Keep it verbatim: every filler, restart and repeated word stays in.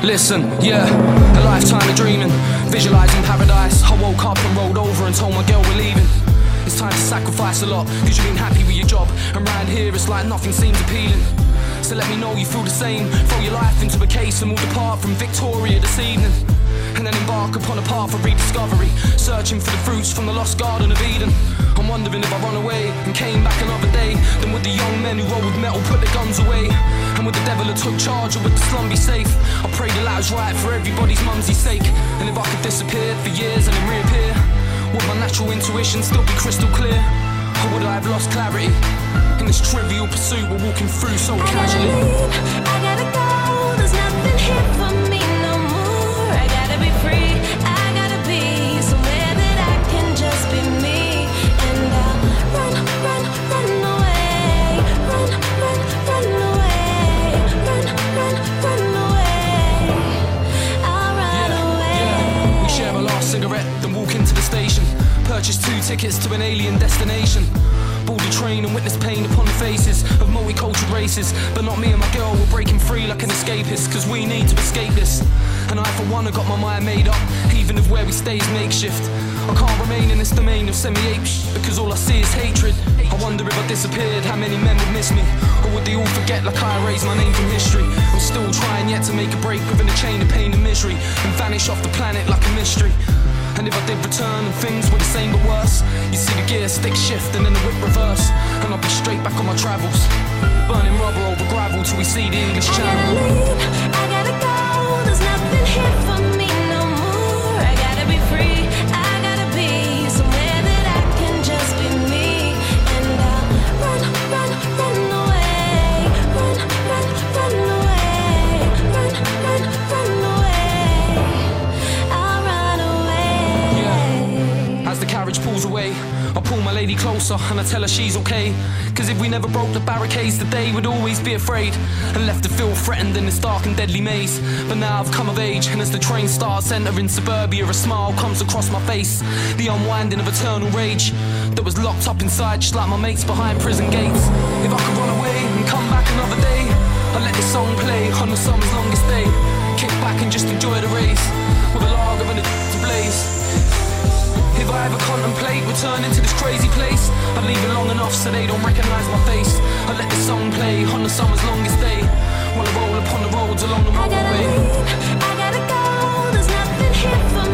Listen, yeah, a lifetime of dreaming, visualizing paradise. I woke up and rolled over and told my girl we're leaving. It's time to sacrifice a lot, cause you've been happy with your job, and round here it's like nothing seems appealing. So let me know you feel the same. Throw your life into a case and we'll depart from Victoria this evening, and then embark upon a path of rediscovery, searching for the fruits from the lost Garden of Eden. I'm wondering if I run away and came back another day, then would the young men who roll with metal put their guns away? And would the devil have took charge, or would the slum be safe? I pray the latter's right for everybody's mumsy's sake. And if I could disappear for years and then reappear, would my natural intuition still be crystal clear? Or would I have lost clarity in this trivial pursuit we're walking through so I casually? gotta leave, I gotta go, there's nothing here for me no more. I gotta be free, I gotta be somewhere that I can just be me. And I'll run, run, run away, run, run, run away, run, run, run away, I'll run Yeah, away. yeah. We share a last cigarette, then walk into the station, purchase two tickets to an alien destination, board the train and witness pain upon the faces of multicultural races. But not me and my girl, we're breaking free like an escapist, cause we need to escape this. And I for one have got my mind made up, even if where we stay is makeshift. I can't remain in this domain of semi-ape sh- because all I see is hatred. I wonder if I disappeared, how many men would miss me? Or would they all forget like I erased my name from history? I'm still trying yet to make a break within a chain of pain and misery, and vanish off the planet like a mystery. And if I did return and things were the same but worse, you see the gear stick shift and then the whip reverse, and I'll be straight back on my travels, burning rubber over gravel till we see the English I Channel. gotta leave, I gotta go, there's nothing here for me no more. I gotta be free, I gotta be somewhere that I can just be me. And I'll run, run, run away, run, run, run away, run, run, run away, I'll run away. Yeah. As the carriage pulls away, I pull my lady closer and I tell her she's okay. Cause if we never broke the barricades, today we'd always be afraid, and left to feel threatened in this dark and deadly maze. But now I've come of age, and as the train starts entering suburbia, a smile comes across my face, the unwinding of eternal rage that was locked up inside, just like my mates behind prison gates. If I could run away and come back another day, I'd let this song play on the summer's longest day, kick back and just enjoy the race, with a lager and a to blaze. If I ever contemplate returning to this crazy place, I'd leave it long enough so they don't recognise my face. I'd let this song play on the summer's longest day, while I roll upon the roads along the I gotta motorway. leave, I gotta go, there's nothing here for me